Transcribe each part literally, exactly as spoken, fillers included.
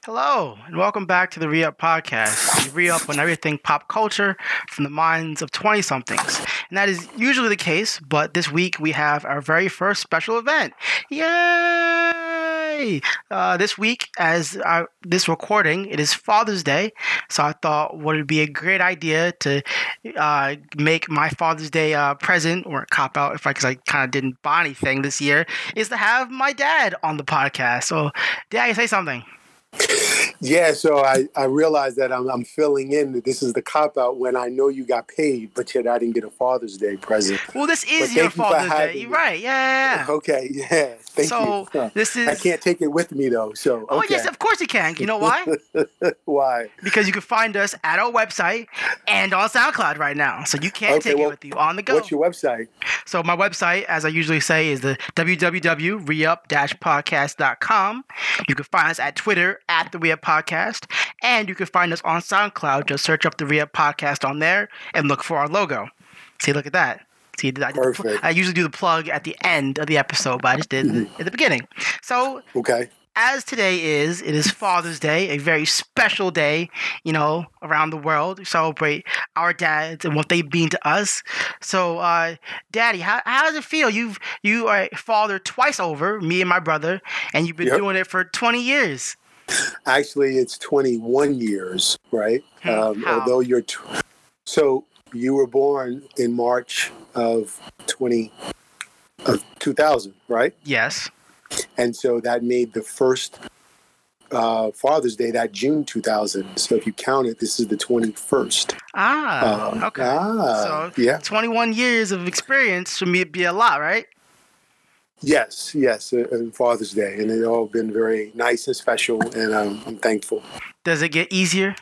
Hello, and welcome back to the Re-Up Podcast. We re-up on everything pop culture from the minds of twenty-somethings. And that is usually the case, but this week we have our very first special event. Yay! Uh, this week, as our, this recording, it is Father's Day, so I thought would it be a great idea to uh, make my Father's Day uh, present, or cop out, if I, because I kind of didn't buy anything this year, is to have my dad on the podcast. So, Dad, say something. Yeah, so I, I realized that I'm, I'm filling in that this is the cop out when I know you got paid, but yet I didn't get a Father's Day present. Well, this is But your thank you for Father's Day. having You're me. right. Yeah. Okay, yeah, thank So, you. Huh. this is. I can't take it with me though, so Oh, okay. yes, of course you can. You know why? Why? Because you can find us at our website and on SoundCloud right now. So you can Okay, take well, it with you on the go. What's your website? So my website, as I usually say, is the w w w dot reup dash podcast dot com. You can find us at Twitter at the Reup Podcast, and you can find us on SoundCloud. Just search up the Reup Podcast on there and look for our logo. See, look at that. See, I, did the pl- Perfect. I usually do the plug at the end of the episode, but I just did it at the beginning. So Okay. as today is, it is Father's Day, a very special day, you know, around the world. We celebrate our dads and what they mean to us. So, uh, Daddy, how, how does it feel? You've you are a father twice over, me and my brother, and you've been Yep. doing it for twenty years. Actually, it's twenty-one years, right? Hmm, Um, how? although you're t- so you were born in March of twenty of two thousand, right? Yes. And so that made the first uh, Father's Day that June two thousand. So if you count it, this is the twenty-first. Ah, Um, okay. Ah, So, yeah. twenty-one years of experience for me would be a lot, right? Yes, yes, uh, uh, Father's Day. And it's all been very nice and special, and um, I'm thankful. Does it get easier?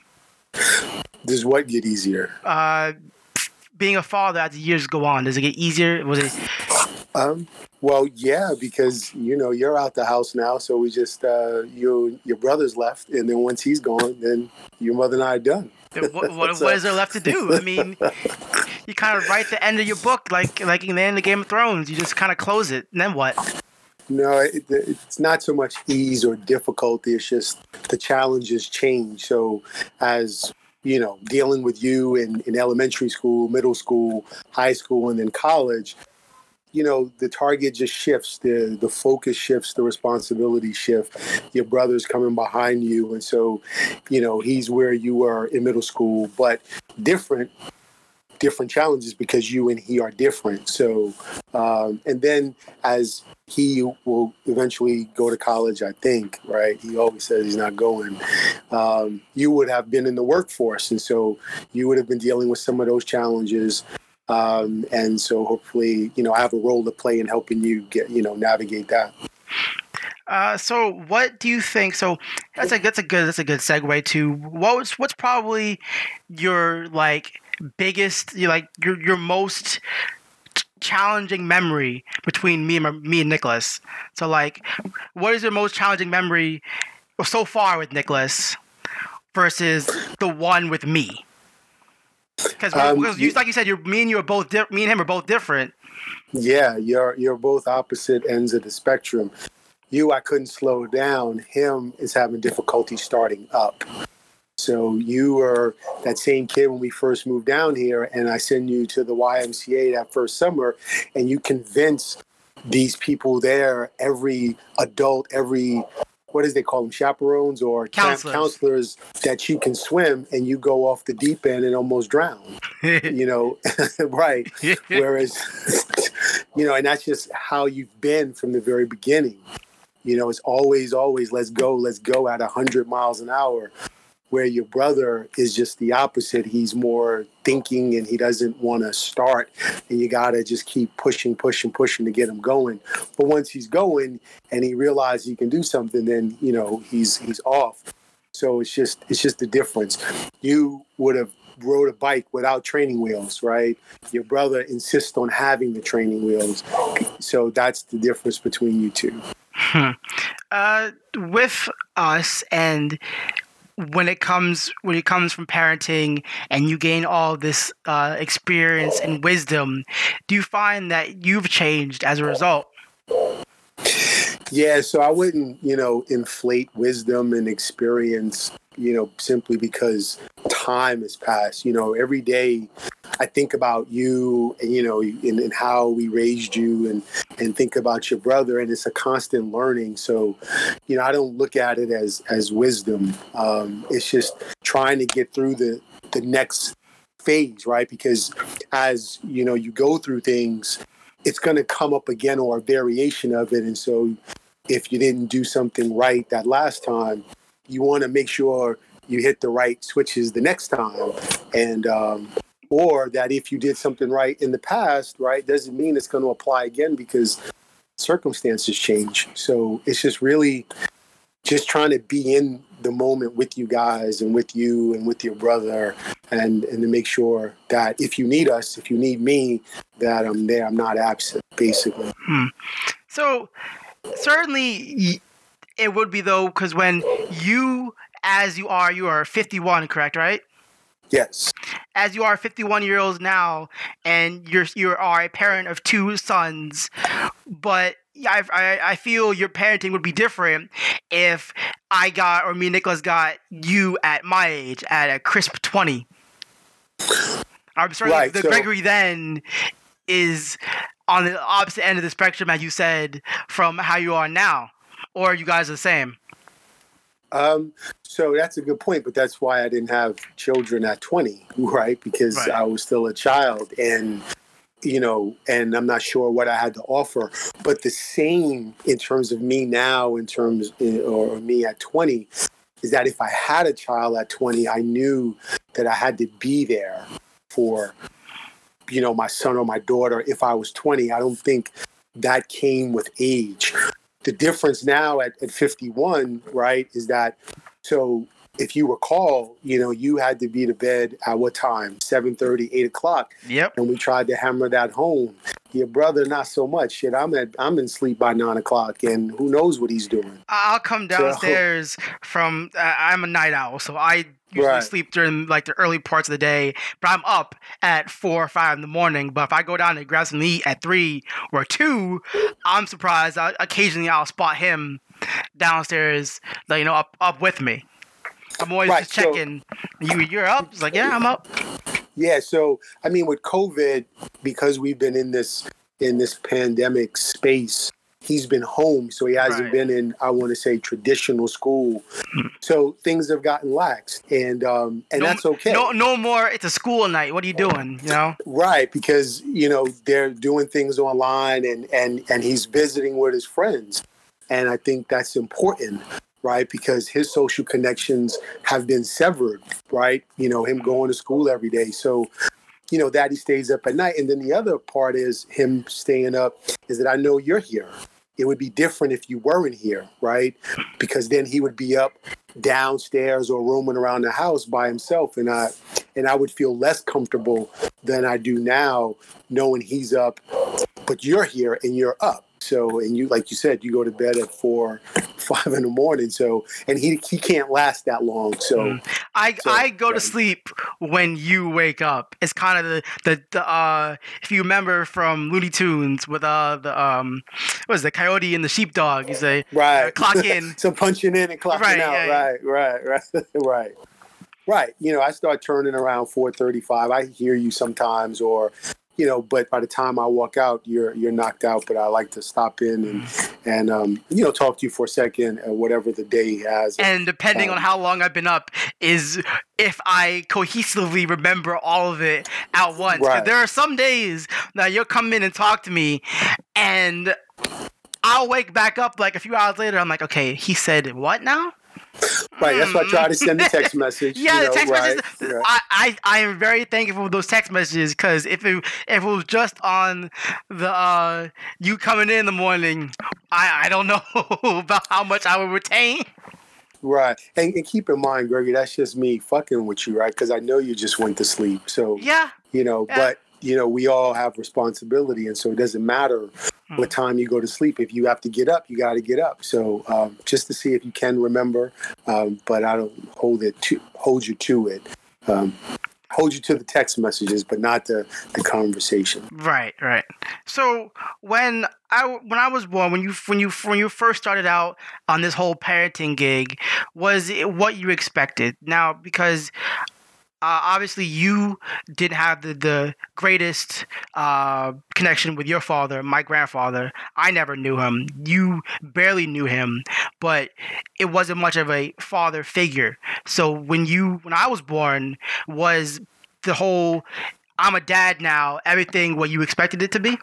Does what get easier? Uh, being a father as the years go on, does it get easier? Was it... Um, well, yeah, because, you know, you're out the house now, so we just, uh, you, your brother's left, and then once he's gone, then your mother and I are done. What, what, So- what is there left to do? I mean, you kind of write the end of your book like like in the end of Game of Thrones. You just kind of close it, and then what? No, it, it's not so much ease or difficulty. It's just the challenges change. So as, you know, dealing with you in, in elementary school, middle school, high school, and then college, you know, the target just shifts, the the focus shifts, the responsibility shift. Your brother's coming behind you. And so, you know, he's where you were in middle school, but different, different challenges because you and he are different. So, um, and then as he will eventually go to college, I think, right? He always says he's not going. Um, you would have been in the workforce. And so you would have been dealing with some of those challenges. Um, and so hopefully, you know, I have a role to play in helping you get, you know, navigate that. Uh, so what do you think? So that's a that's a good that's a good segue to what was what's probably your like biggest you like your your most ch- challenging memory between me and my, me and Nicholas. So like, what is your most challenging memory so far with Nicholas versus the one with me? Because Um, because you, like you said, you're me and you are both di- me and him are both different. Yeah, you're you're both opposite ends of the spectrum. You, I couldn't slow down. Him is having difficulty starting up. So you were that same kid when we first moved down here, and I send you to the Y M C A that first summer, and you convince these people there, every adult, every what is they call them, chaperones or camp Counselors. counselors, that you can swim, and you go off the deep end and almost drown. You know, right? Whereas, you know, and that's just how you've been from the very beginning. You know, it's always, always, let's go, let's go at one hundred miles an hour, where your brother is just the opposite. He's more thinking and he doesn't want to start, and you got to just keep pushing, pushing, pushing to get him going. But once he's going and he realizes he can do something, then, you know, he's he's off. So it's just it's just the difference. You would have rode a bike without training wheels, right? Your brother insists on having the training wheels. So that's the difference between you two. Hmm. Uh, with us, and when it comes when it comes from parenting, and you gain all this uh, experience and wisdom, do you find that you've changed as a result? Yeah, so I wouldn't, you know, inflate wisdom and experience, you know, simply because time has passed. You know, every day I think about you and, you know, and, and how we raised you and, and think about your brother, and it's a constant learning. So, you know, I don't look at it as, as wisdom. Um, it's just trying to get through the, the next phase, right? Because as, you know, you go through things, it's going to come up again or a variation of it. And so if you didn't do something right that last time, you want to make sure you hit the right switches the next time. And, um, or that if you did something right in the past, right, doesn't mean it's going to apply again because circumstances change. So it's just really just trying to be in the moment with you guys and with you and with your brother, and, and to make sure that if you need us, if you need me, that I'm there, I'm not absent, basically. Hmm. So certainly it would be, though, because when you, as you are, you are fifty-one, correct, right? Yes. As you are fifty-one years old now, and you're you are a parent of two sons, but I, I I feel your parenting would be different if I got, or me and Nicholas got you at my age, at a crisp twenty. I'm sorry, right, the so, Gregory then is on the opposite end of the spectrum, as you said, from how you are now, or you guys are the same. Um, so that's a good point, but that's why I didn't have children at twenty, right? Because right. I was still a child, and, you know, and I'm not sure what I had to offer, but the same in terms of me now, in terms, or me at twenty, is that if I had a child at twenty, I knew that I had to be there for, you know, my son or my daughter. If I was twenty, I don't think that came with age. The difference now at, at fifty-one, right, is that, so if you recall, you know, you had to be to bed at what time? seven thirty, eight o'clock. Yep. And we tried to hammer that home. Your brother, not so much. Shit, I'm at, I'm in sleep by nine o'clock, and who knows what he's doing. I'll come downstairs so, from, uh, I'm a night owl, so I usually right. sleep during like the early parts of the day, but I'm up at four or five in the morning. But if I go down and grab some meat at three or two, I'm surprised. I, occasionally I'll spot him downstairs, like, you know, up, up with me. I'm always right, just checking. So, you, you're up? It's like, yeah, I'm up. Yeah. So, I mean, with COVID, because we've been in this, in this pandemic space, he's been home. So he hasn't right. been in, I want to say, traditional school. So things have gotten lax, and, um, and no, that's okay. No, no more. It's a school night. What are you doing? You know? Right. Because, you know, they're doing things online, and, and, and he's visiting with his friends. And I think that's important. Right, because his social connections have been severed, right? You know, him going to school every day. So, you know, that he stays up at night. And then the other part is him staying up is that I know you're here. It would be different if you weren't here, right? Because then he would be up downstairs or roaming around the house by himself. And I, and I would feel less comfortable than I do now knowing he's up, but you're here and you're up. So, and you, like you said, you go to bed at four, five in the morning. So, and he he can't last that long. So, mm. I so, I go right. to sleep when you wake up. It's kind of the the, the uh if you remember from Looney Tunes with uh the um what was the coyote and the sheepdog? You say right, uh, clock in. So punching in and clocking right, out. Yeah, right, yeah. right, right, right. Right. You know, I start turning around four thirty-five. I hear you sometimes, or, you know, but by the time I walk out, you're you're knocked out. But I like to stop in and, and um, you know, talk to you for a second, or whatever the day has. And depending um, on how long I've been up is if I cohesively remember all of it at once. Right. There are some days that you'll come in and talk to me, and I'll wake back up like a few hours later. I'm like, okay, he said what now? Right, that's why I try to send the text message. Yeah, you know, the text right, messages. right. I, I, I am very thankful for those text messages, because if it if it was just on the uh, you coming in in the morning, I, I don't know about how much I would retain. Right, and, and keep in mind, Gregory, that's just me fucking with you, right? Because I know you just went to sleep. So yeah, you know, yeah. but you know, we all have responsibility, and so it doesn't matter what time you go to sleep. If you have to get up, you got to get up. So um, just to see if you can remember, um, but I don't hold it to hold you to it. Um, hold you to the text messages, but not the, the conversation. Right, right. So when I when I was born, when you when you when you first started out on this whole parenting gig, was it what you expected? Now, because uh, obviously you didn't have the the greatest uh, connection with your father, my grandfather. I never knew him. You barely knew him, but it wasn't much of a father figure. So when you when I was born, was the whole I'm a dad now, everything what you expected it to be?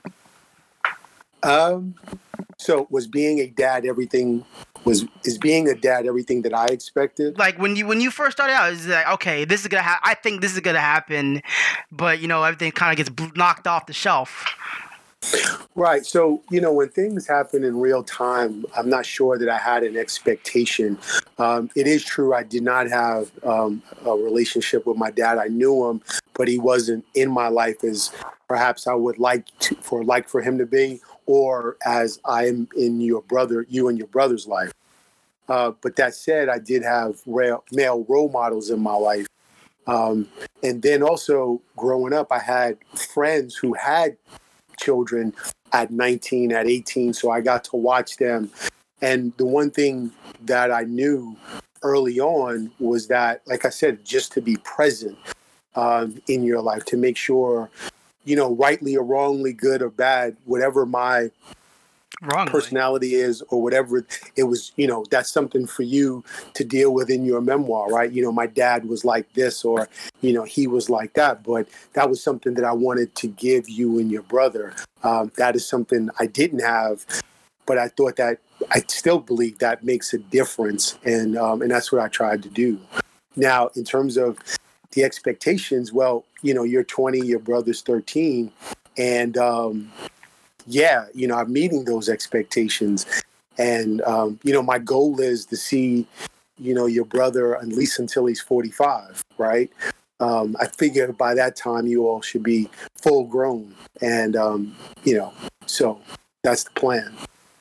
Um, so was being a dad everything was is being a dad everything that I expected? Like when you when you first started out, it's like, okay, this is gonna ha- I think this is gonna happen, but you know everything kind of gets bl- knocked off the shelf. Right. So, you know, when things happen in real time, I'm not sure that I had an expectation. Um, it is true I did not have um, a relationship with my dad. I knew him, but he wasn't in my life as perhaps I would like to, for like for him to be, or as I am in your brother, you and your brother's life. Uh, but that said, I did have real, male role models in my life. Um, and then also growing up, I had friends who had children at nineteen, at eighteen. So I got to watch them. And the one thing that I knew early on was that, like I said, just to be present um, in your life, to make sure, you know, rightly or wrongly, good or bad, whatever my Wrongly. personality is or whatever it was, you know, that's something for you to deal with in your memoir, right? You know, my dad was like this, or, you know, he was like that, but that was something that I wanted to give you and your brother. Um, that is something I didn't have, but I thought that I still believe that makes a difference. And, um, and that's what I tried to do. Now, in terms of the expectations, well, you know, you're twenty, your brother's thirteen, and, um, yeah, you know, I'm meeting those expectations. And, um, you know, my goal is to see, you know, your brother at least until he's forty-five, right? Um, I figure by that time you all should be full grown. And, um, you know, so that's the plan.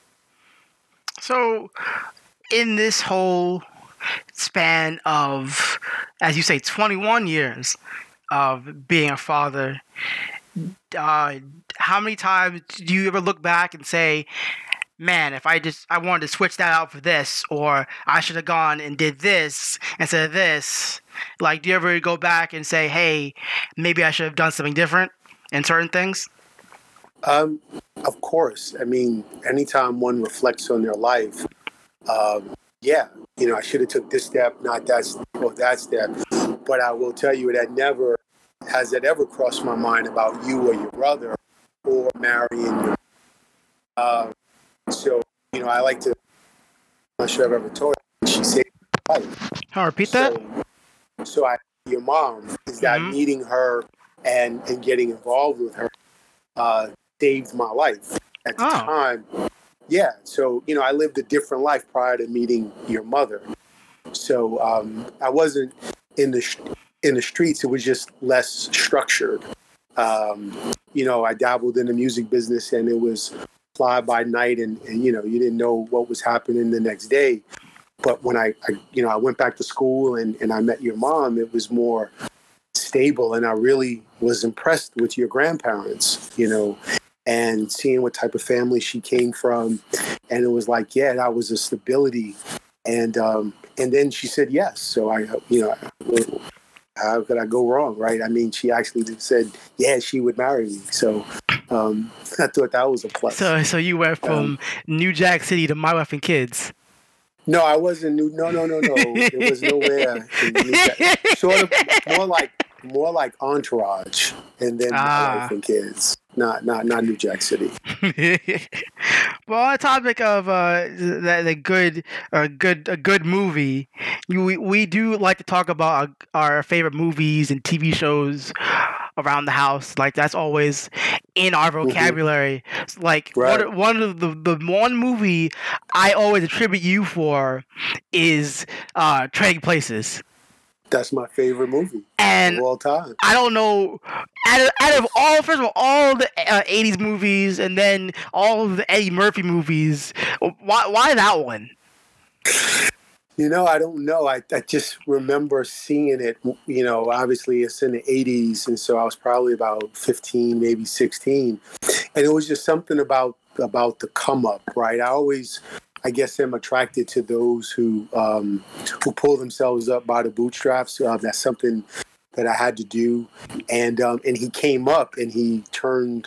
So in this whole span of, as you say, twenty-one years of being a father, uh, how many times do you ever look back and say, man, if I just, I wanted to switch that out for this, or I should have gone and did this instead of this? Like, do you ever go back and say, hey, maybe I should have done something different in certain things? Um, of course. I mean, anytime one reflects on their life, um, yeah, you know, I should have took this step, not that, or that step. But I will tell you that never has it ever crossed my mind about you or your brother or marrying your. Uh, so, you know, I like to. I'm not sure I've ever told her. She saved my life. Can I repeat so, that? So, I, your mom is that Mm-hmm. meeting her and and getting involved with her uh, saved my life at the Oh. time. Yeah. So, you know, I lived a different life prior to meeting your mother. So um, I wasn't in the in the streets. It was just less structured. Um, you know, I dabbled in the music business, and it was fly by night, and, and you know, you didn't know what was happening the next day. But when I, I you know, I went back to school and, and I met your mom, it was more stable, and I really was impressed with your grandparents, you know, and seeing what type of family she came from. And it was like, yeah, that was a stability. And um, and then she said yes. So I, you know, how could I go wrong, right? I mean, she actually said, yeah, she would marry me. So um, I thought that was a plus. So, so you went from Um, New Jack City to My Wife and Kids. No, I wasn't new. No, no, no, no. There was nowhere. In New Jack. Sort of more like more like Entourage, and then Ah. My Wife and Kids. Not not not New Jack City. Well, on the topic of uh, the, the good, a good, a good movie, you, we we do like to talk about our, our favorite movies and T V shows around the house. Like that's always in our vocabulary. Mm-hmm. Like Right. one, one of the the one movie I always attribute you for is uh, Trading Places. That's my favorite movie and of all time. I don't know. Out of, out of all, first of all, all the uh, eighties movies, and then all of the Eddie Murphy movies, why why that one? You know, I don't know. I, I just remember seeing it, you know, obviously it's in the eighties. And so I was probably about fifteen, maybe sixteen. And it was just something about about the come up, right? I always, I guess, am attracted to those who um, who pull themselves up by the bootstraps. Uh, that's something that I had to do. And um, and he came up and he turned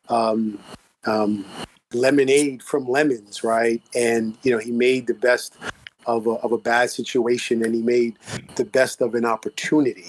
um, um, lemonade from lemons, right? And, you know, he made the best of a, of a bad situation, and he made the best of an opportunity.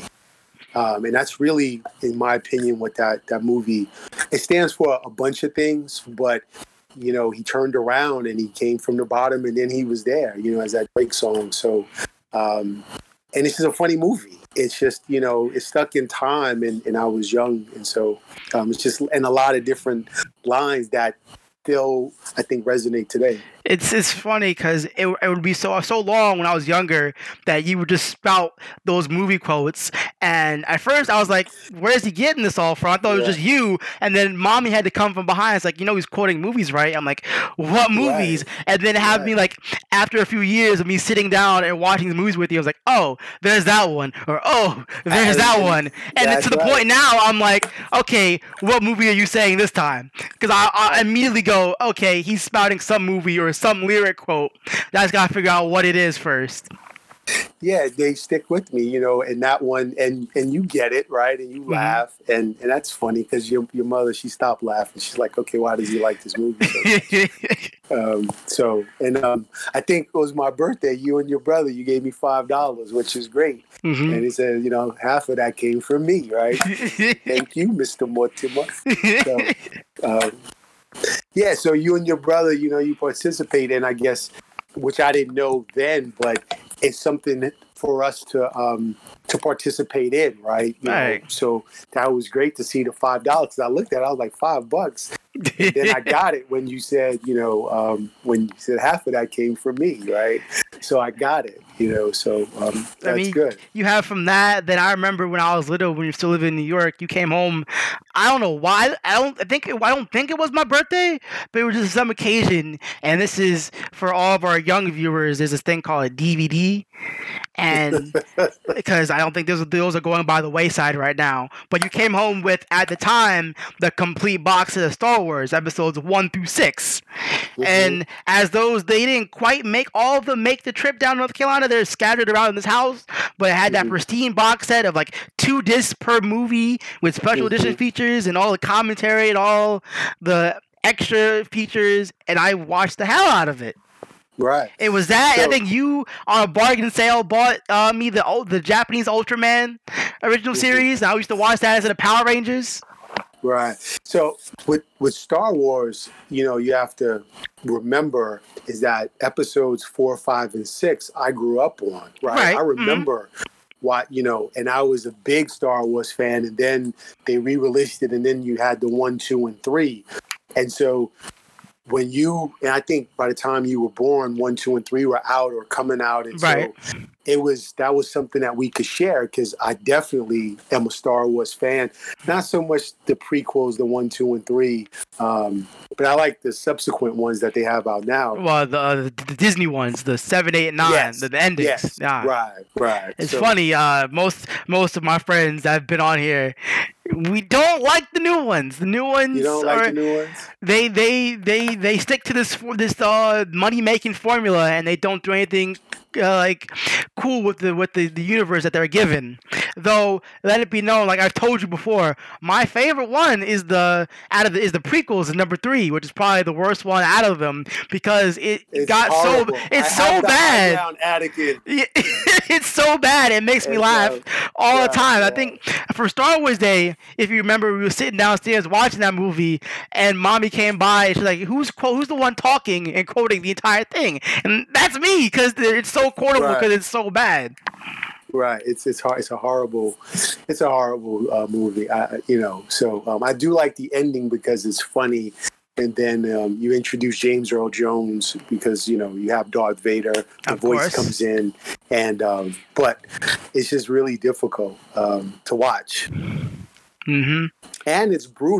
Um, and that's really, in my opinion, what that, that movie, it stands for a bunch of things, but, you know, he turned around and he came from the bottom and then he was there, you know, as that Drake song. So, um, and it's just a funny movie. It's just, you know, it's stuck in time, and, and I was young. And so um, it's just, and a lot of different lines that still, I think, resonate today. It's it's funny because it, it would be so so long when I was younger that you would just spout those movie quotes, and at first I was like, "Where's he getting this all from?" I thought it was Yeah. just you, and then mommy had to come from behind. It's like, you know, he's quoting movies, right? I'm like, "What movies?" Right. And then have Right. me like, after a few years of me sitting down and watching the movies with you, I was like, "Oh, there's that one," or "Oh, there's And- that and one," and then that's to the right. point now, I'm like, "Okay, what movie are you saying this time?" Because I, I immediately go, "Okay, he's spouting some movie or some lyric quote." I just gotta figure out what it is first. Yeah, they stick with me, you know, and that one, and and you get it, right? And you Mhm. laugh, and and that's funny because your your mother, she stopped laughing. She's like, okay, why does he like this movie so much? um, so, and um, I think it was my birthday. You and your brother, you gave me five dollars, which is great. Mhm. And he said, you know, half of that came from me, right? Thank you, Mister Mortimer. So, um, yeah, so you and your brother, you know, you participate in, I guess, which I didn't know then, but it's something for us to um, to participate in, right? You Right. know, so that was great to see the five dollars. I looked at it, I was like, five bucks. And then I got it when you said, you know, um, when you said half of that came from me, right? So I got it, you know, so um, that's I mean, good. you have from that. Then I remember when I was little, when you still living in New York, you came home. I don't know why. I don't I think. I don't think it was my birthday, but it was just some occasion. And this is for all of our young viewers. There's this thing called a D V D, and because I don't think those those are going by the wayside right now. But you came home with, at the time, the complete box of the Star Wars episodes one through six. Mhm. And as those, they didn't quite make all of them make the trip down to North Carolina. They're scattered around in this house, but it had that Mhm. pristine box set of like two discs per movie with special edition Mhm. features and all the commentary and all the extra features. And I watched the hell out of it. Right. It was that. So- I think you, on a bargain sale, bought uh, me the ul- the Japanese Ultraman original Mhm. series. I used to watch that as in the Power Rangers. Right. So with with Star Wars, you know, you have to remember is that episodes four, five, and six I grew up on. Right. Right. I remember what, you know, and I was a big Star Wars fan, and then they re-released it, and then you had the one, two, and three. And so when you, and I think by the time you were born, one, two, and three were out or coming out. And Right. so it was, that was something that we could share, because I definitely am a Star Wars fan. Not so much the prequels, the one, two, and three, um, but I like the subsequent ones that they have out now. Well, the, uh, the the Disney ones, the seven, eight, and nine, Yes. the, the endings. Yes, Yeah. right, right. It's So- funny. Uh, most most of my friends that have been on here, we don't like the new ones. The new ones You don't like are, the new ones? they they they they stick to this for this uh money making formula, and they don't do anything uh, like cool with the with the, the universe that they're given. Though, let it be known, like I've told you before, my favorite one is the out of the, is the prequels, number three, which is probably the worst one out of them, because it It's got horrible. so it's I so have the high bad. ground, Anakin. Yeah, it's so bad. It makes me It's, laugh uh, all yeah, the time. I yeah. think for Star Wars Day, if you remember, we were sitting downstairs watching that movie, and Mommy came by, and she's like, "Who's quote? Who's the one talking and quoting the entire thing?" And that's me, because it's so quotable, Right. because it's so bad. Right. It's it's hard. It's a horrible. It's a horrible uh, movie. I, you know. So um, I do like the ending because it's funny, and then um, you introduce James Earl Jones because you know you have Darth Vader. The Of voice course. comes in, and um, but it's just really difficult um, to watch, Mm-hmm. and it's brutal.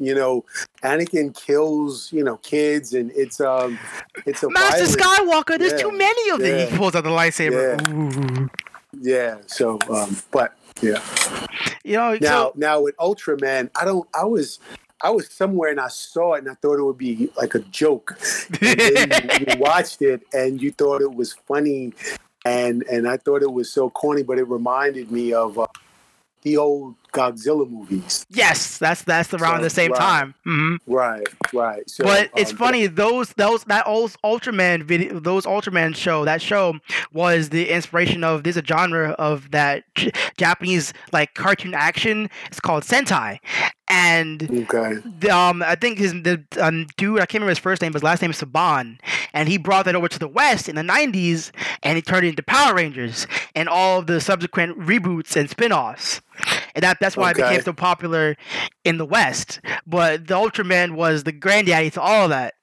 You know, Anakin kills, you know, kids, and it's um, it's a Master violent, Skywalker. There's yeah, too many of them. yeah, He pulls out the lightsaber. yeah, Ooh. yeah. So, um, but yeah. You know, Now, so, now with Ultraman, I don't. I was, I was somewhere and I saw it and I thought it would be like a joke. And then you, you watched it and you thought it was funny, and and I thought it was so corny, but it reminded me of uh, the old Godzilla movies. yes, that's that's around So, the same right. time. Mm-hmm. Right, right. So, But it's um, funny, those those that old Ultraman video, those Ultraman show, that show was the inspiration of, there's a genre of that J- Japanese like cartoon action. It's called Sentai, and Okay. the, um I think his the um, dude, I can't remember his first name, but his last name is Saban, and he brought that over to the West in the nineties, and he turned it into Power Rangers and all of the subsequent reboots and spin-offs. And that that's why it Okay. became so popular in the West. But the Ultraman was the granddaddy to all of that.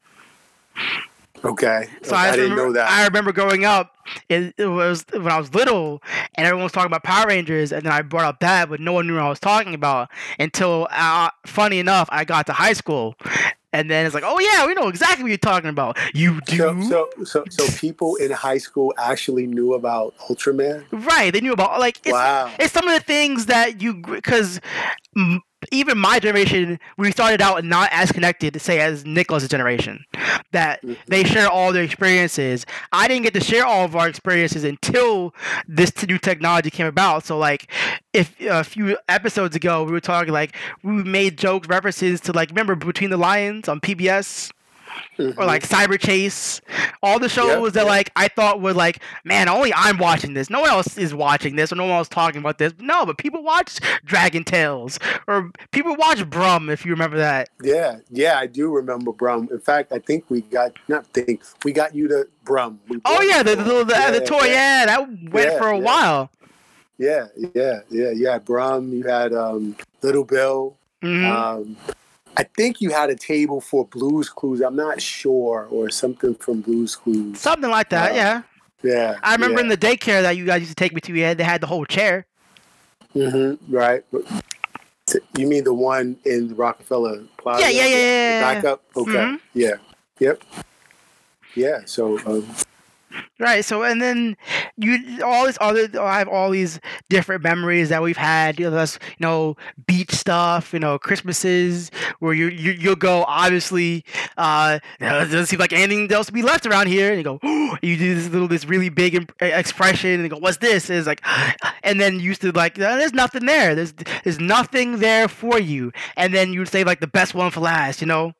Okay. So I, I, didn't remember, know that. I remember growing up, it, it was when I was little, and everyone was talking about Power Rangers, and then I brought up that, but no one knew what I was talking about until, uh, funny enough, I got to high school. And then it's like, oh yeah, we know exactly what you're talking about. You do? So, so, so, so people in high school actually knew about Ultraman? Right, they knew about, like, it's, Wow. it's some of the things that you, because even my generation, we started out not as connected, say, as Nicholas' generation, that Mhm. they share all their experiences. I didn't get to share all of our experiences until this new technology came about. So, like, if a few episodes ago we were talking, like, we made jokes, references to, like, remember Between the Lions on P B S? Mhm. Or like Cyber Chase, all the shows Yep, that yep. like I thought were like, man, only I'm watching this. No one else is watching this, or no one else talking about this. No, but people watch Dragon Tales, or people watch Brum, if you remember that. Yeah, yeah, I do remember Brum. In fact, I think we got not think we got you to Brum. We Oh bought yeah, it the for- the, the, yeah, the toy, yeah, yeah, that went Yeah, for a yeah. while. yeah, yeah, yeah. You had Brum. You had um, Little Bill. Mhm. Um, I think you had a table for Blues Clues. I'm not sure, or something from Blues Clues. Something like that, Uh, yeah. Yeah, I remember yeah. in the daycare that you guys used to take me to, yeah, they had the whole chair. hmm right. You mean the one in Rockefeller Plaza? Yeah, yeah, yeah, yeah, yeah. Back up. Okay. Mhm. Yeah. Yep. Yeah. So. Um, Right. So, and then you all this other, I have all these different memories that we've had. You know, that's, you know, beach stuff. You know, Christmases where you you you'll go. Obviously, uh, it doesn't seem like anything else to be left around here. And you go, you do this little, this really big imp- expression, and you go, "What's this?" And it's like, and then you used to like, "Uh, there's nothing there. There's there's nothing there for you. And then you'd say like the best one for last. You know.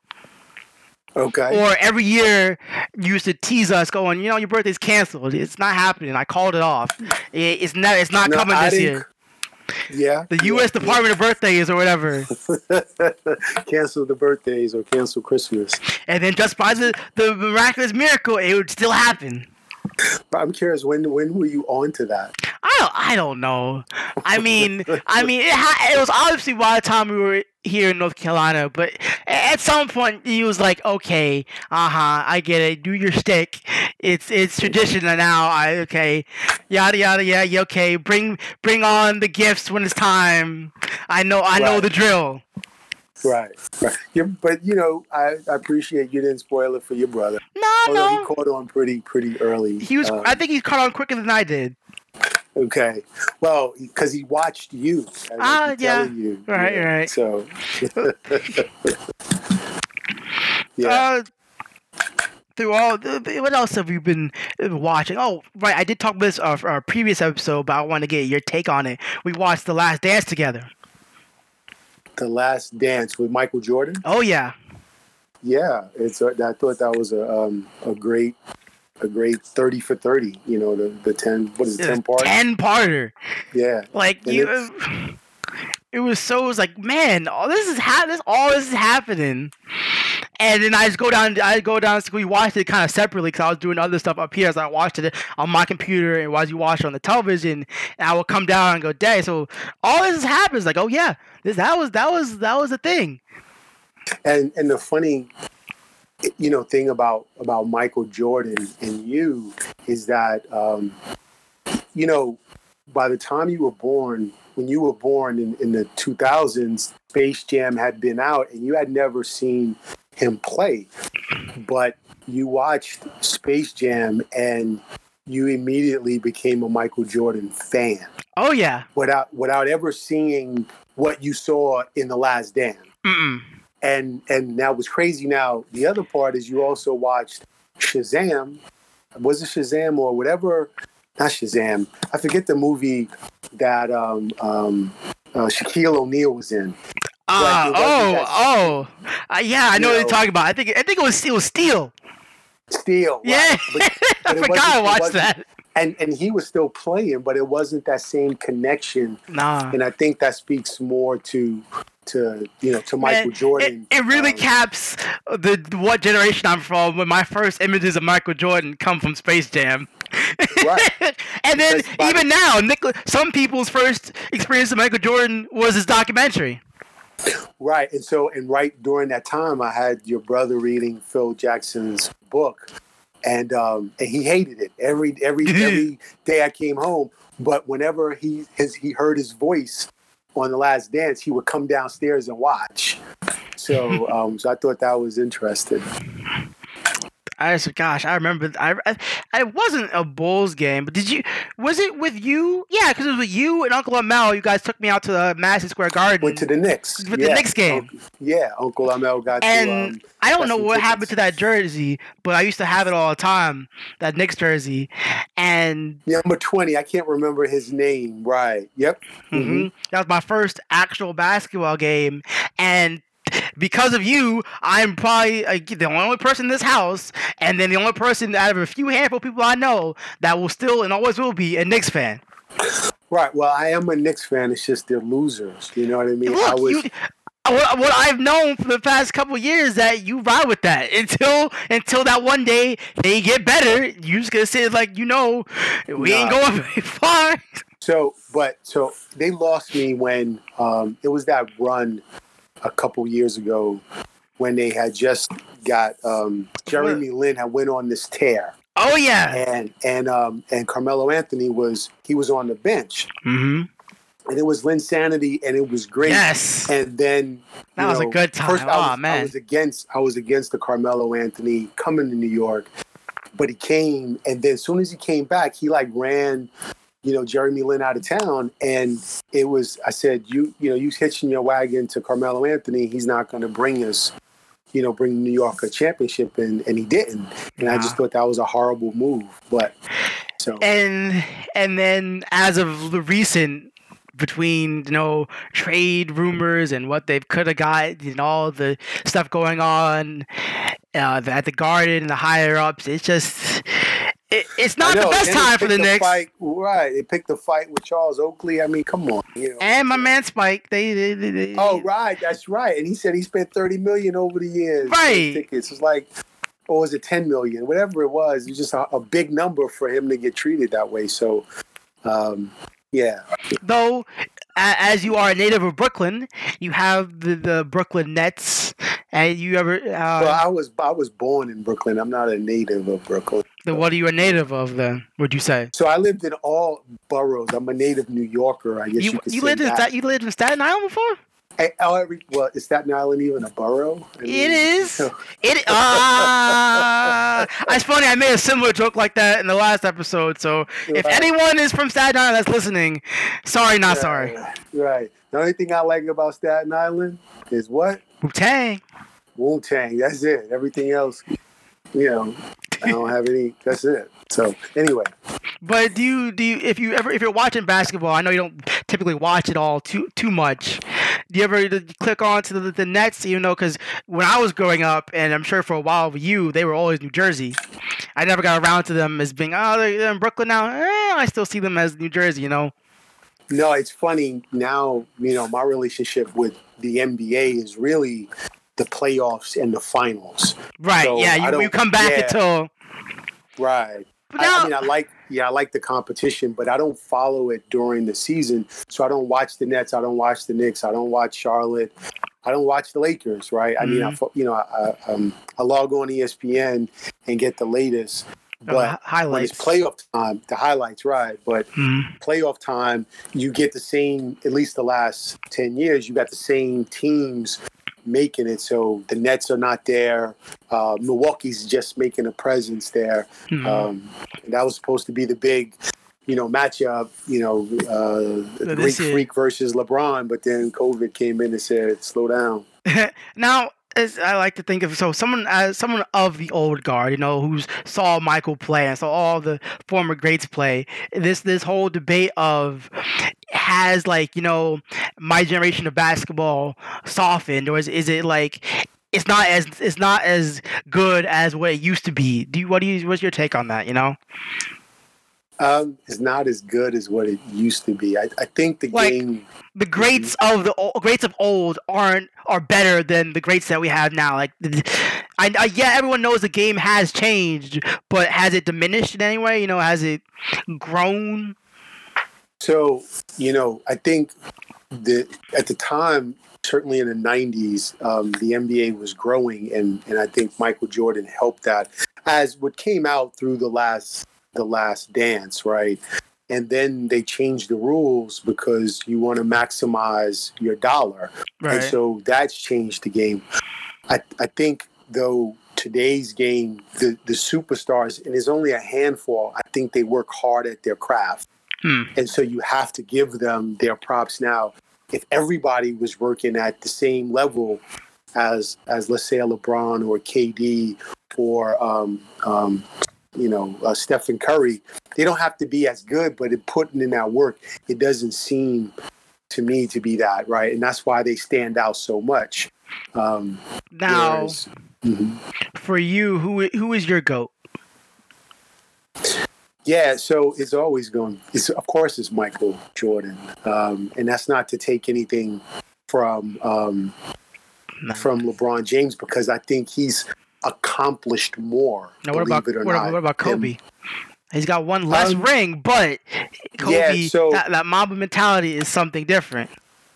okay. Or every year, you used to tease us, going, you know, your birthday's canceled. It's not happening. I called it off. It, it's not. It's not No, coming I this didn't- year. Yeah. The U S yeah, Department of Birthdays or whatever. yeah. Cancel the birthdays or cancel Christmas. And then just by the, the miraculous miracle, it would still happen. But I'm curious, when when were you on to that? I don't. I don't know. I mean, I mean, it, ha- it was obviously by the time we were here in North Carolina, but at some point he was like, "Okay, uh huh, I get it. Do your stick. It's it's tradition now. I okay, yada yada yeah, yeah, okay. Bring bring on the gifts when it's time. I know I know Right. the drill." Right. Right. Yeah, but you know, I, I appreciate you didn't spoil it for your brother. No, Although he no. caught on pretty pretty early. He was. Um, I think he caught on quicker than I did. Okay. Well, because he watched you. I Ah, keep yeah. telling you. Right, Yeah, right. So. yeah. Uh, through all, what else have you been watching? Oh, right, I did talk about this uh, for our previous episode, but I want to get your take on it. We watched The Last Dance together. The Last Dance with Michael Jordan. Oh yeah, Yeah, it's. A, I thought that was a um, a great a great thirty for thirty. You know, the the ten. What is it? Ten part. ten parter. Yeah. Like And you, it's- it was so. It was like, man, all this is ha- this all this is happening. And then I just go down. I go down. We watched it kind of separately because I was doing other stuff up here. So I watched it on my computer, and while you watch it on the television, and I will come down and go, "Dang!" So all this happens. Like, oh yeah, this that was that was that was a thing. And and the funny, you know, thing about about Michael Jordan and you is that, um, you know, by the time you were born, when you were born in, in the two thousands, Space Jam had been out and you had never seen him play. But you watched Space Jam and you immediately became a Michael Jordan fan. Oh, yeah. Without without ever seeing what you saw in The Last Dance. Mm-mm. And and now what's crazy now, the other part is you also watched Shazam. Was it Shazam or whatever? Not Shazam. I forget the movie that um, um, uh, Shaquille O'Neal was in. Uh, oh, oh. Uh, yeah, I know, know what you're talking about. I think I think it was, it was Steel. Steel. Right. Yeah. But, but I forgot I watched that. And and he was still playing, but it wasn't that same connection. Nah. And I think that speaks more to to you know to Michael Man, Jordan. It, it really um, caps the what generation I'm from. When my first images of Michael Jordan come from Space Jam. Right. And then Because by even the- now, Nick, some people's first experience of Michael Jordan was his documentary. Right. And so, and right during that time, I had your brother reading Phil Jackson's book, and um, and he hated it every every every day I came home. But whenever he his he heard his voice on The Last Dance, he would come downstairs and watch. So, um, so I thought that was interesting. I just, gosh, I remember. I, I, I wasn't a Bulls game, but did you? Was it with you? Yeah, because it was with you and Uncle Amel. You guys took me out to the Madison Square Garden. Went to the Knicks. With yeah. the Knicks game. Uncle, yeah, Uncle Amel got and to. Um, I don't got know some what tickets. happened to that jersey, but I used to have it all the time. That Knicks jersey, and Number twenty. I can't remember his name. Right. Yep. mm-hmm, Mm-hmm. that was my first actual basketball game, and. Because of you, I'm probably uh, the only person in this house, and then the only person out of a few handful of people I know that will still and always will be a Knicks fan. Right. Well, I am a Knicks fan. It's just they're losers. You know what I mean? Look, I was. you, what, what I've known for the past couple of years that you ride with that until until that one day they get better. You just gonna say like you know we Nah. ain't going very far. So, but so they lost me when um, it was that run a couple years ago when they had just got um, Jeremy Lin had went on this tear. Oh yeah, and and um, and Carmelo Anthony was he was on the bench, mm-hmm. and it was Linsanity, and it was great. Yes, and then that you was know, a good time. First, I oh was, man, I was against I was against the Carmelo Anthony coming to New York, but he came, and then as soon as he came back, he like ran. You know, Jeremy Lin out of town. And it was, I said, you, you know, you hitching your wagon to Carmelo Anthony. He's not going to bring us, you know, bring New York a championship. And, and he didn't. And nah. I just thought that was a horrible move. But so. And, and then as of the recent, between, you know, trade rumors and what they could have got and all the stuff going on uh, at the Garden and the higher ups, it's just. It, it's not the best time for the Knicks. Fight, right. They picked the fight with Charles Oakley. I mean, come on. You know. And my man Spike. They, they, they, they Oh, right. That's right. And he said he spent thirty million dollars over the years. Right. Tickets. It's like, or was it ten million dollars? Whatever it was. It was just a, a big number for him to get treated that way. So, um, yeah. Though, as you are a native of Brooklyn, you have the, the Brooklyn Nets. And you ever? Uh, well, I was I was born in Brooklyn. I'm not a native of Brooklyn. Then what are you a native of then? Would you say? So I lived in all boroughs. I'm a native New Yorker. I guess you, you could you say lived that. in Sta- you lived in Staten Island before? Hey, oh, every, well, is Staten Island even a borough? I mean, it is. You know. It. Ah, uh, it's funny. I made a similar joke like that in the last episode. So if Right. anyone is from Staten Island that's listening, sorry, not Yeah, sorry. Right. The only thing I like about Staten Island is what? Wu-Tang. Wu-Tang. That's it. Everything else, you know, I don't have any. That's it. So anyway. But do you do you, if you ever if you're watching basketball? I know you don't typically watch it all too too much. Do you ever click on to the, the Nets? You know, because when I was growing up, and I'm sure for a while with you, they were always New Jersey. I never got around to them as being oh they're in Brooklyn now. Eh, I still see them as New Jersey. You know. No, it's funny now. You know, my relationship with the N B A is really the playoffs and the finals. Right. So yeah. You, you come back yeah, until. Right. But now, I, I mean, I like, yeah, I like the competition, but I don't follow it during the season. So I don't watch the Nets. I don't watch the Knicks. I don't watch Charlotte. I don't watch the Lakers. Right. I mm-hmm. mean, I, you know, I, um, I log on E S P N and get the latest. Oh, But hi- when it's highlights. playoff time, the highlights, right? But Mm. playoff time, you get the same. At least the last ten years, you got the same teams making it. So the Nets are not there. Uh, Milwaukee's just making a presence there. Mm. Um, and that was supposed to be the big, you know, matchup. You know, uh, the This Greek year. Freak versus LeBron. But then COVID came in and said, "Slow down." Now, as I like to think of, so someone as someone of the old guard, you know, who's saw Michael play and saw all the former greats play. This this whole debate of has like you know my generation of basketball softened, or is is it like it's not as it's not as good as what it used to be? Do you what do you what's your take on that? You know, Um, it's not as good as what it used to be. I, I think the like game. the greats of the o- greats of old aren't are better than the greats that we have now. Like, I, I yeah, everyone knows the game has changed, but has it diminished in any way? You know, has it grown? So, you know, I think that at the time, certainly in the nineties, um, the N B A was growing, and, and I think Michael Jordan helped that. As what came out through the last the last dance, right? And then they changed the rules because you want to maximize your dollar. And Right. so that's changed the game. I, I think, though, today's game, the, the superstars, and there's only a handful, I think they work hard at their craft. Hmm. And so you have to give them their props now. If everybody was working at the same level as, as let's say, a LeBron or K D or, um, um, you know, uh, Stephen Curry, they don't have to be as good, but in putting in that work, it doesn't seem to me to be that, right? And that's why they stand out so much. Um, Now, whereas, mhm. for you, who who is your goat? Yeah, so it's always going. It's of course it's Michael Jordan, um, and that's not to take anything from um, No. from LeBron James because I think he's accomplished more. Now, what believe about it or what, not, what about Kobe? than- He's got one less Um, ring, but Kobe, yeah, so- that, that Mamba mentality is something different.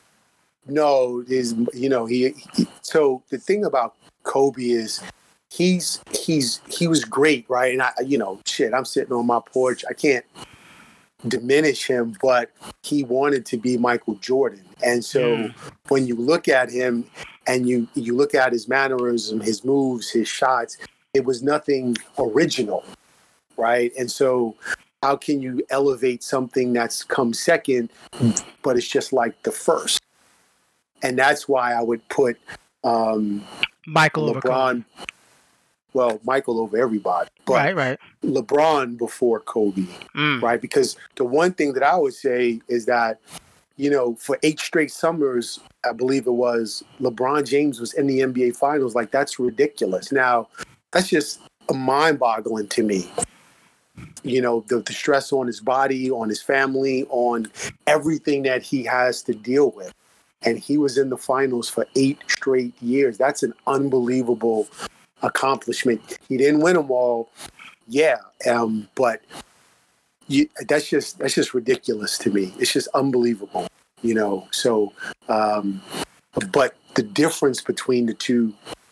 No, is you know he, he. So the thing about Kobe is he's he's he was great, right? And I, you know, shit, I'm sitting on my porch. I can't diminish him, but he wanted to be Michael Jordan. And so Mm. when you look at him and you you look at his mannerism, his moves, his shots, it was nothing original, right? And so how can you elevate something that's come second, but it's just like the first? And that's why I would put um, Michael over Kobe. LeBron, well, Michael over everybody, but Right, right. LeBron before Kobe, Mm. right? Because the one thing that I would say is that, you know, for eight straight summers, I believe it was, LeBron James was in the N B A Finals. Like, that's ridiculous. Now, that's just mind-boggling to me. You know, the, the stress on his body, on his family, on everything that he has to deal with. And he was in the finals for eight straight years. That's an unbelievable accomplishment. He didn't win them all, yeah, um, but you, that's just that's just ridiculous to me. It's just unbelievable, you know. So, um, but the difference between the two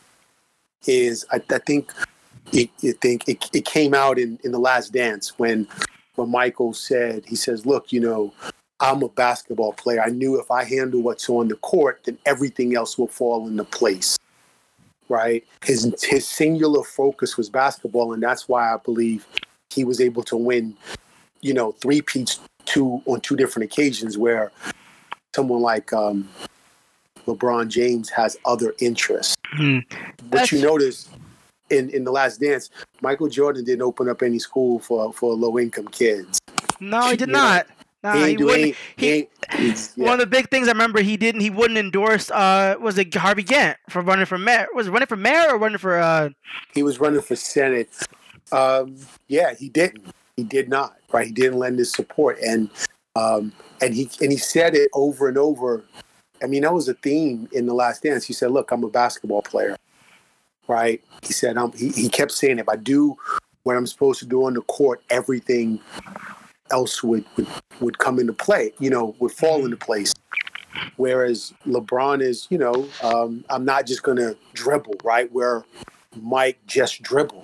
is, I, I think, it, I think it, it came out in, in the Last Dance when when Michael said, he says, "Look, you know, I'm a basketball player. I knew if I handle what's on the court, then everything else will fall into place." Right? His his singular focus was basketball, and that's why I believe he was able to win, you know, three peats two on two different occasions, where someone like um, LeBron James has other interests. Mm. But That's- you notice in, in the Last Dance, Michael Jordan didn't open up any school for, for low income kids. No, he did You know, not. Nah, he he, ain't do wouldn't. any. He, He, ain't, he's- yeah. One of the big things I remember he didn't. He wouldn't endorse. Uh, was it Harvey Gantt for running for mayor? Was it running for mayor or running for? Uh, He was running for Senate. Um, yeah, he didn't. He did not. Right? He didn't lend his support, and um, and he and he said it over and over. I mean, that was a theme in The Last Dance. He said, "Look, I'm a basketball player." Right? He said, um, he he kept saying, "If I do what I'm supposed to do on the court, everything else would would, would come into play. You know, would fall into place." Whereas LeBron is, you know, um, I'm not just going to dribble, right? Where Mike just dribbled.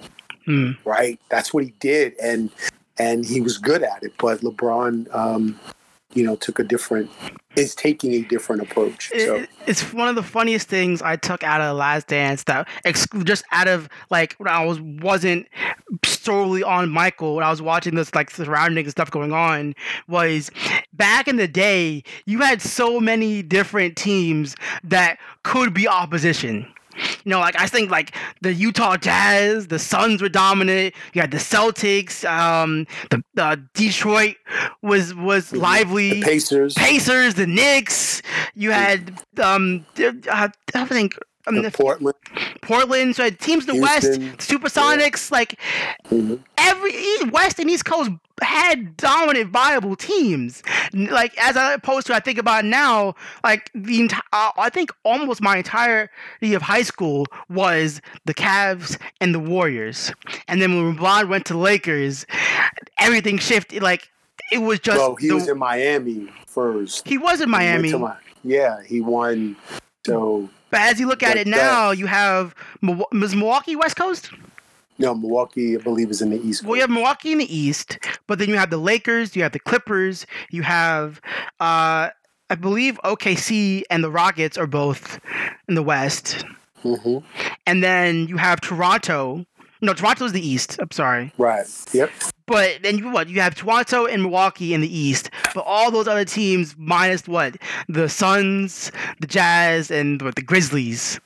Hmm. right? That's what he did, and and he was good at it. But LeBron, um, you know, took a different, is taking a different approach. So It, it's one of the funniest things I took out of The Last Dance, that ex- just out of like when I was wasn't solely on Michael, when I was watching this like surrounding stuff going on, was back in the day you had so many different teams that could be opposition. You know, like I think like the Utah Jazz, the Suns were dominant. You had the Celtics, um, the, the Detroit was was lively. the Pacers, Pacers, the Knicks. You had um, uh, I think um, uh, Portland, Portland. So had teams in the Houston, West, Supersonics, yeah. like mm-hmm. every West and East Coast had dominant, viable teams. Like as opposed to, I think about now, like the entire, uh, I think almost my entirety of high school was the Cavs and the Warriors, and then when LeBron went to the Lakers, everything shifted. Like it was just. Well, he the, was in Miami first. He was in Miami. He my, yeah, he won. So, but as you look at it now, that, you have was Milwaukee West Coast. No, Milwaukee, I believe, is in the East Coast. Well, you have Milwaukee in the East, but then you have the Lakers, you have the Clippers, you have, uh, I believe, O K C and the Rockets are both in the West. Mm-hmm. And then you have Toronto. No, Toronto's the East. I'm sorry. Right. Yep. But then you what? You have Toronto and Milwaukee in the East, but all those other teams minus what? The Suns, the Jazz, and what, the Grizzlies.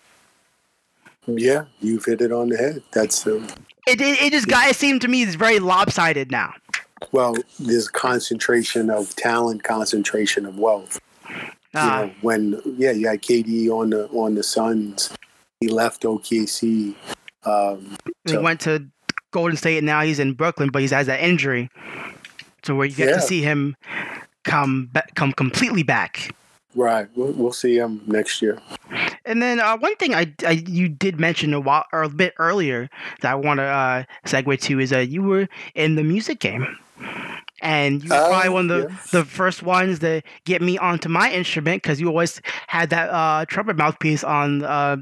Yeah, you've hit it on the head. That's um, it. It, it just got. It seemed to me it's very lopsided now. Well, there's concentration of talent, concentration of wealth. Ah. You know, when yeah, you had K D on the on the Suns. He left O K C. Um, he so. went to Golden State, and now he's in Brooklyn, but he has that injury, so where you get yeah. to see him come come completely back. Right, we'll, we'll see him next year. And then uh, one thing I, I you did mention a while or a bit earlier that I want to uh, segue to is that you were in the music game, and you were uh, probably one of the, yeah. the first ones to get me onto my instrument because you always had that uh, trumpet mouthpiece on uh,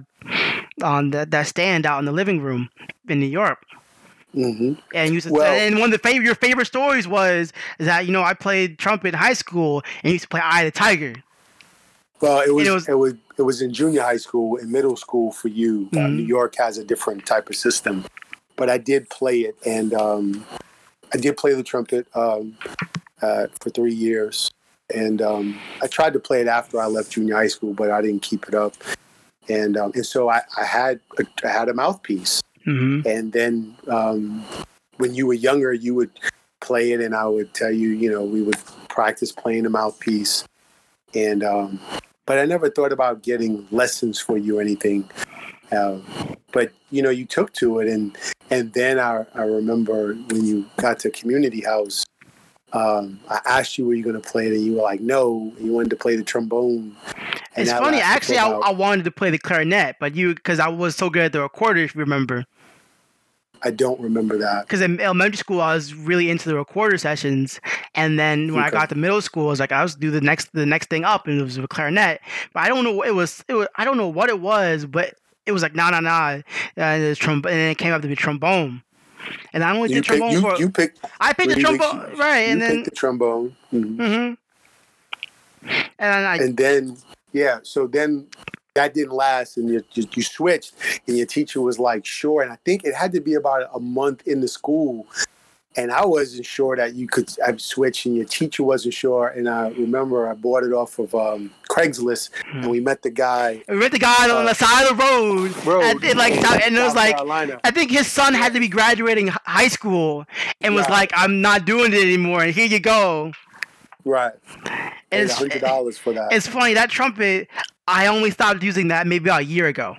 on the, that stand out in the living room in New York. Mm-hmm. And you used to, well, and one of the favorite your favorite stories was that you know I played trumpet in high school and used to play Eye of the Tiger. Well, it was, it was it was it was in junior high school, in middle school for you. Mm-hmm. Uh, New York has a different type of system, but I did play it, and um, I did play the trumpet um, uh, for three years, and um, I tried to play it after I left junior high school, but I didn't keep it up, and um, and so I, I had a, I had a mouthpiece, mm-hmm. and then um, when you were younger, you would play it, and I would tell you, you know, we would practice playing the mouthpiece, and um, but I never thought about getting lessons for you or anything. Uh, but, you know, you took to it. And and then I, I remember when you got to Community House, um, I asked you, were you going to play it? And you were like, no, you wanted to play the trombone. And it's funny. Actually, I, I wanted to play the clarinet, but you, because I was so good at the recorder, if you remember. I don't remember that. Because in elementary school, I was really into the recorder sessions, and then when okay. I got to middle school, I was like, I was do the next the next thing up, and it was a clarinet. But I don't know, it was it was I don't know what it was, but it was like nah nah nah, and it, trom- and it came up to be trombone. And I only you did pick, trombone you, for you picked. I picked the trombone you, right, you and then picked the trombone. Mm-hmm. Mm-hmm. And I and then yeah, so then. That didn't last, and you, you you switched, and your teacher was like, sure. And I think it had to be about a month in the school, and I wasn't sure that you could I'd switch, and your teacher wasn't sure. And I remember I bought it off of um, Craigslist, hmm. and we met the guy. We met the guy uh, on the side of the road, road and, and like, South, and it was like, Carolina. I think his son had to be graduating high school, and was yeah. like, I'm not doing it anymore, and here you go. Right. And it's one hundred dollars for that. It's funny, that trumpet, I only stopped using that maybe about a year ago.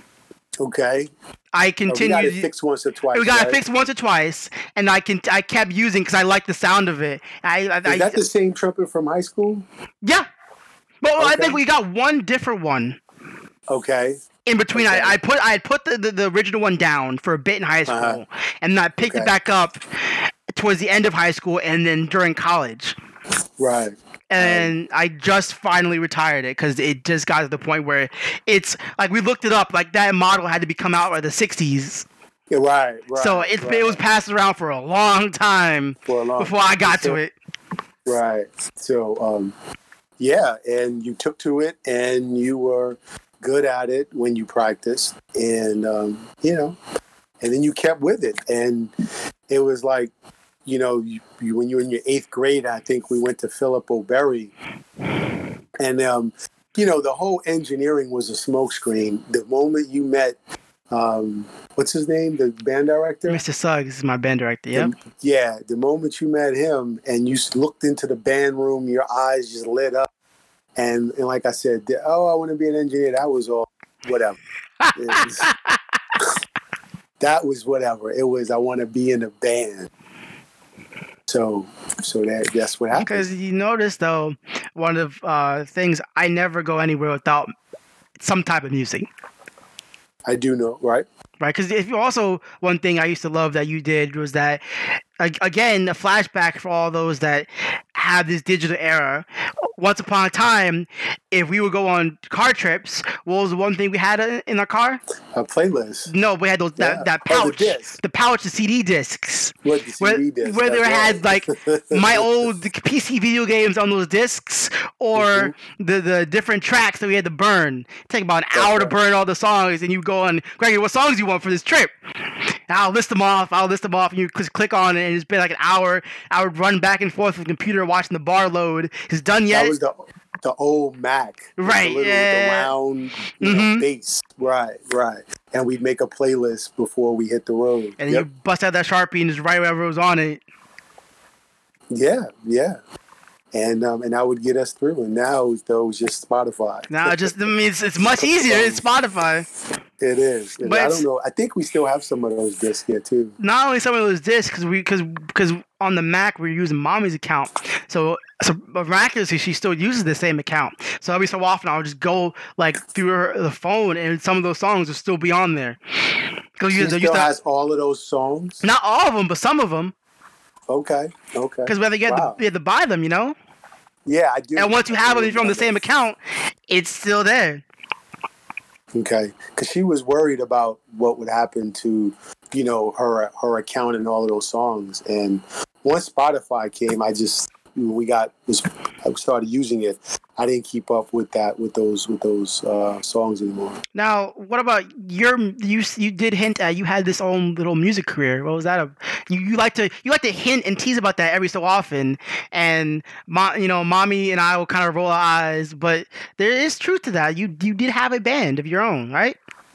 Okay. I continued. Oh, we got it fixed once or twice. We got right? it fixed once or twice, and I can I kept using because I liked the sound of it. I, I, Is that I, the same trumpet from high school? Yeah. Well, okay. I think we got one different one. Okay. In between, okay. I, I put I had put the, the, the original one down for a bit in high school, uh-huh. and then I picked okay. it back up towards the end of high school, and then during college. Right. And I just finally retired it because it just got to the point where it's like we looked it up, like that model had to be come out by the sixties. Yeah, right, right. So it's right. it was passed around for a long time for a long before I got so, to it. Right. So, um, yeah, and you took to it, and you were good at it when you practiced, and um, you know, and then you kept with it, and it was like, you know, you, you, when you were in your eighth grade, I think we went to Philip O'Berry, and um, you know, the whole engineering was a smokescreen. The moment you met, um, what's his name, the band director, Mister Suggs is my band director. Yep. The, yeah, the moment you met him and you looked into the band room, your eyes just lit up. And, and like I said, the, oh, I want to be an engineer. That was all, whatever. Was, that was whatever. It was, I want to be in a band. So, so that that's what happened. Because you notice, though, one of the uh, things, I never go anywhere without some type of music. I do know, right? Right, because if you also, one thing I used to love that you did was that, again, a flashback for all those that have this digital era. Once upon a time, if we would go on car trips, what was the one thing we had in our car? A playlist. No, we had those that, yeah. that pouch, the, the pouch, the C D discs. What the C D where, discs? Where there right. had like my old P C video games on those discs, or mm-hmm. the the different tracks that we had to burn. It'd take about an That's hour right. to burn all the songs, and you go on, Gregory, what songs do you want for this trip? And I'll list them off. I'll list them off, and you just click on it, and it's been like an hour. I would run back and forth with the computer watching the bar load. Is done yet? That was the the old Mac, right? The little, yeah. the round you mm-hmm. know, base, right, right. And we'd make a playlist before we hit the road. And yep. you bust out that Sharpie and just write whatever was on it. Yeah, yeah. And um, and that would get us through. And now though it's just Spotify. Now just I mean it's it's much easier. It's Spotify. It is. But I don't know. I think we still have some of those discs here too. Not only some of those discs, because we because because on the Mac we're using mommy's account. So so miraculously she still uses the same account. So every so often I'll just go like through her the phone, and some of those songs will still be on there. She you, still you has to, all of those songs. Not all of them, but some of them. Okay. Okay. Because whether you had, wow. to, you had to buy them, you know. Yeah, I do. And once you have them from the same account, it's still there. Okay, because she was worried about what would happen to, you know, her her account and all of those songs. And once Spotify came, I just we got was I started using it. I didn't keep up with that with those with those uh, songs anymore. Now, what about your you? You did hint at you had this own little music career. What was that? A, you you like to you like to hint and tease about that every so often, and mo, you know, mommy and I will kind of roll our eyes, but there is truth to that. You you did have a band of your own, right?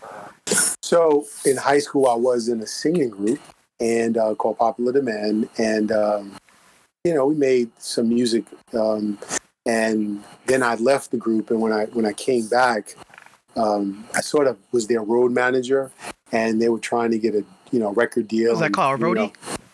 So in high school, I was in a singing group and uh, called Popular Demand, and um, you know, we made some music. Um, And then I left the group, and when I when I came back, um, I sort of was their road manager, and they were trying to get a you know record deal. Was that called a roadie?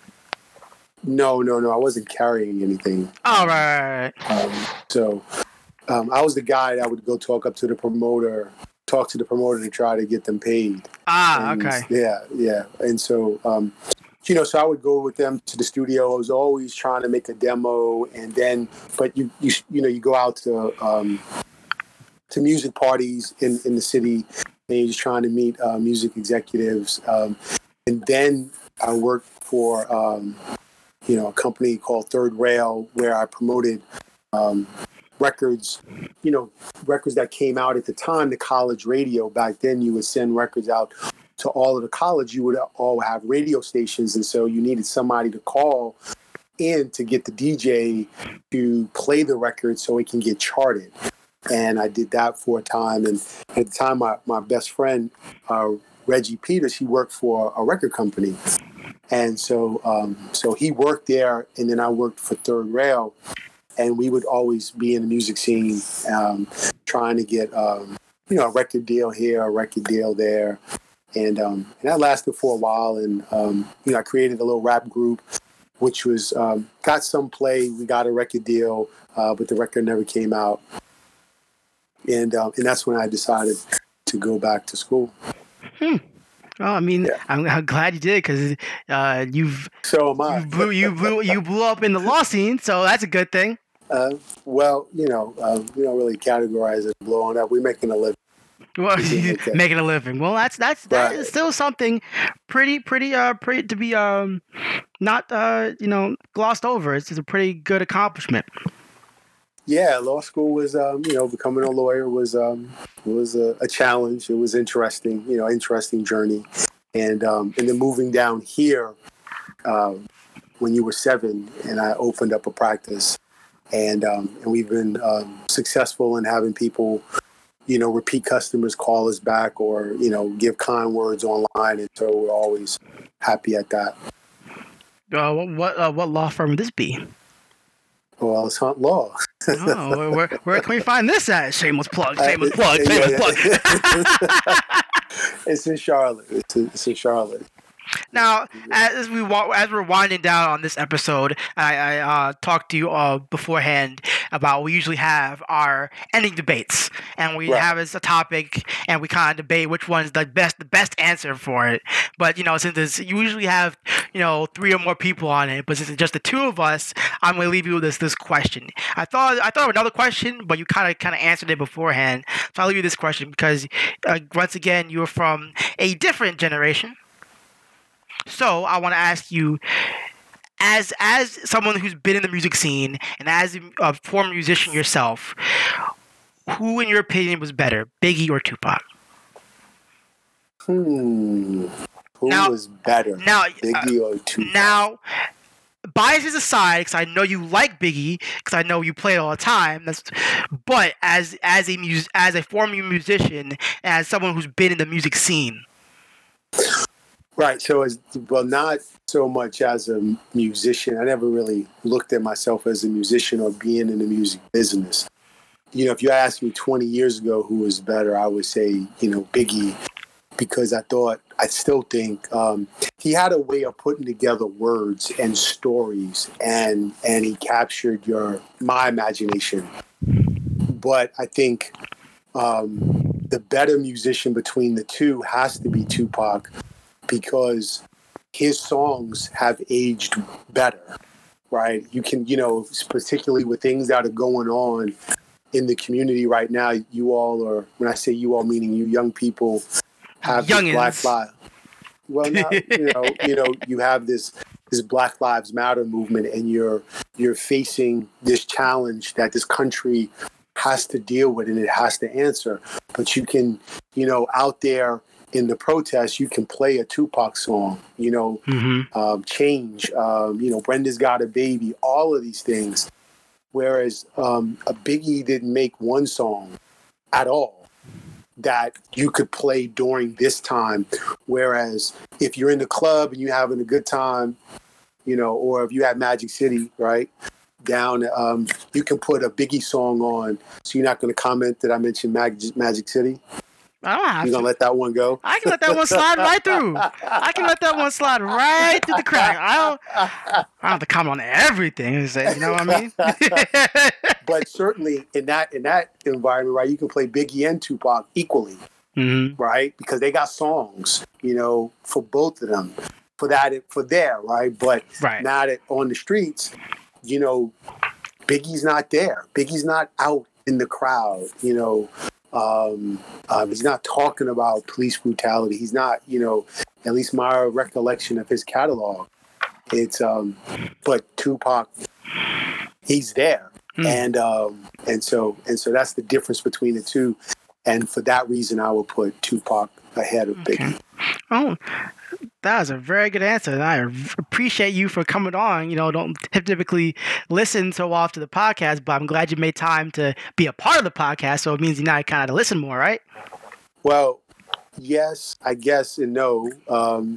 No, no, no. I wasn't carrying anything. Oh, right. right, right. Um, so um, I was the guy that would go talk up to the promoter, talk to the promoter to try to get them paid. Ah, and, okay. Yeah, yeah. And so. Um, You know, so I would go with them to the studio. I was always trying to make a demo, and then, but you, you, you know, you go out to um, to music parties in, in the city, and you're just trying to meet uh, music executives. Um, and then I worked for, um, you know, a company called Third Rail, where I promoted um, records, you know, records that came out at the time, the college radio. Back then, you would send records out to all of the college. You would all have radio stations, and so you needed somebody to call in to get the D J to play the record so it can get charted. And I did that for a time. And at the time, my, my best friend, uh, Reggie Peters, he worked for a record company. And so um, so he worked there, and then I worked for Third Rail. And we would always be in the music scene um, trying to get, um, you know, a record deal here, a record deal there. And um, and that lasted for a while, and um, you know, I created a little rap group, which was um, got some play. We got a record deal, uh, but the record never came out, and um, and that's when I decided to go back to school. Hmm. Well, I mean, yeah. I'm, I'm glad you did, because uh, you've so am I. you blew you blew you blew up in the law scene, so that's a good thing. Uh, well, you know, uh, we don't really categorize it blowing up. We're making a living. Well, Like that. making a living. Well, that's that's that Right. is still something pretty pretty uh pretty to be um not uh you know glossed over. It's, it's a pretty good accomplishment. Yeah, law school was, um, you know, becoming a lawyer was um, was a, a challenge. It was interesting, you know, interesting journey, and um, and then moving down here um, when you were seven, and I opened up a practice, and um, and we've been um, successful in having people, you know, repeat customers call us back or you know give kind words online, and so we're always happy at that. Uh, what what, uh, what law firm would this be? Well, it's Hunt Law. Oh, where, where where can we find this at? Shameless plug. Shameless plug. Shameless Yeah, plug. yeah. It's in Charlotte. It's in, it's in Charlotte. Now, as we wa- as we're winding down on this episode, I, I uh, talked to you uh, beforehand about we usually have our ending debates, and we Right. have as a topic, and we kind of debate which one's the best the best answer for it. But you know, since it's, you usually have you know three or more people on it, but since it's just the two of us, I'm going to leave you with this this question. I thought I thought of another question, but you kind of kind of answered it beforehand, so I'll leave you this question because uh, once again, you're from a different generation. So I want to ask you, as as someone who's been in the music scene and as a former musician yourself, who, in your opinion, was better, Biggie or Tupac? Hmm. Who Now- was better, Now, Biggie or Tupac? now, biases aside, because I know you like Biggie, because I know you play it all the time. That's, but as as a mus- as a former musician, as someone who's been in the music scene, Right. So, as well, not so much as a musician. I never really looked at myself as a musician or being in the music business. You know, if you asked me twenty years ago who was better, I would say, you know, Biggie, because I thought, I still think um, he had a way of putting together words and stories, and and he captured your my imagination. But I think um, the better musician between the two has to be Tupac, because his songs have aged better, right? You can, you know, particularly with things that are going on in the community right now, you all are, when I say you all, meaning you young people, have this Youngins. Black Lives. Well, now, you know, you know, you have this this Black Lives Matter movement, and you're you're facing this challenge that this country has to deal with, and it has to answer. But you can, you know, out there in the protest, you can play a Tupac song, you know, mm-hmm. um, Change, um, you know, Brenda's Got a Baby, all of these things. Whereas um, a Biggie didn't make one song at all that you could play during this time. Whereas if you're in the club and you're having a good time, you know, or if you have Magic City, right, down, um, you can put a Biggie song on. So you're not going to comment that I mentioned Mag- Magic City? I don't have You're going to to. let that one go? I can let that one slide right through. I can let that one slide right through the crack. I don't. I don't have to comment on everything. You know what I mean? But certainly in that in that environment, right, you can play Biggie and Tupac equally, mm-hmm. right? Because they got songs, you know, for both of them, for that, for there, right? But right. now that on the streets, you know, Biggie's not there. Biggie's not out in the crowd, you know. Um, um, he's not talking about police brutality. He's not, you know, at least my recollection of his catalog. It's, um, but Tupac, he's there. Mm. And, um, and so, and so that's the difference between the two. And for that reason, I would put Tupac ahead of okay. Biggie. Oh, that was a very good answer. And I appreciate you for coming on. You know, don't typically listen so often to the podcast, but I'm glad you made time to be a part of the podcast. So it means you now kind of listen more, right? Well, yes, I guess, and no. Um,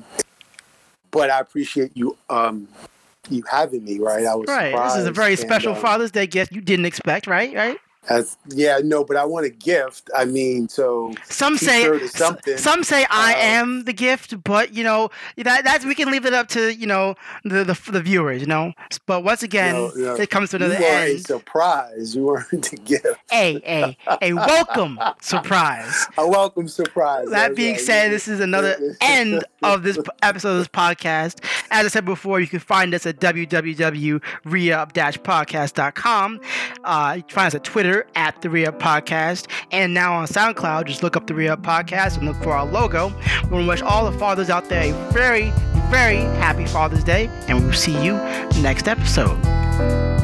but I appreciate you um, you having me, right? I was right. This is a very special and, uh, Father's Day gift you didn't expect, right? Right? As, yeah, no, but I want a gift. I mean, so some say something. Some say I um, am the gift, but you know that that's we can leave it up to you know the the, the viewers, you know. But once again, no, no, it comes to another you end. A surprise. You weren't the gift. A a a welcome surprise. A welcome surprise. That That's being right. said, this is another end of this episode of this podcast. As I said before, you can find us at w w w dot re up dash podcast dot com. Uh, you can find us at Twitter Twitter at the Re-Up Podcast, and now on SoundCloud. Just look up the Re-Up Podcast and look for our logo. We want to wish all the fathers out there a very, very happy Father's Day, and we will see you next episode.